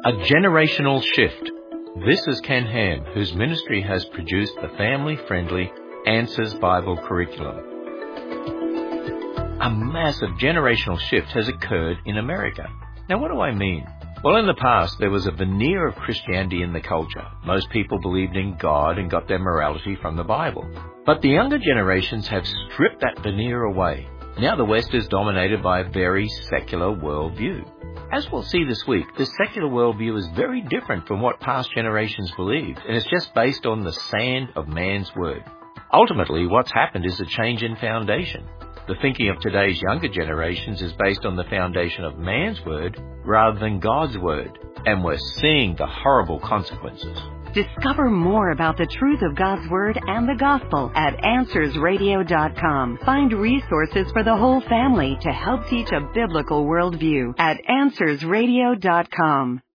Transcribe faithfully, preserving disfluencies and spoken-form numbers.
A generational shift. This is Ken Ham, whose ministry has produced the family-friendly Answers Bible curriculum. A massive generational shift has occurred in America. Now, what do I mean? Well, in the past, there was a veneer of Christianity in the culture. Most people believed in God and got their morality from the Bible. But the younger generations have stripped that veneer away. Now the West is dominated by a very secular worldview. As we'll see this week, this secular worldview is very different from what past generations believed, and it's just based on the sand of man's word. Ultimately, what's happened is a change in foundation. The thinking of today's younger generations is based on the foundation of man's word rather than God's word, and we're seeing the horrible consequences. Discover more about the truth of God's Word and the Gospel at answers radio dot com. Find resources for the whole family to help teach a biblical worldview at answers radio dot com.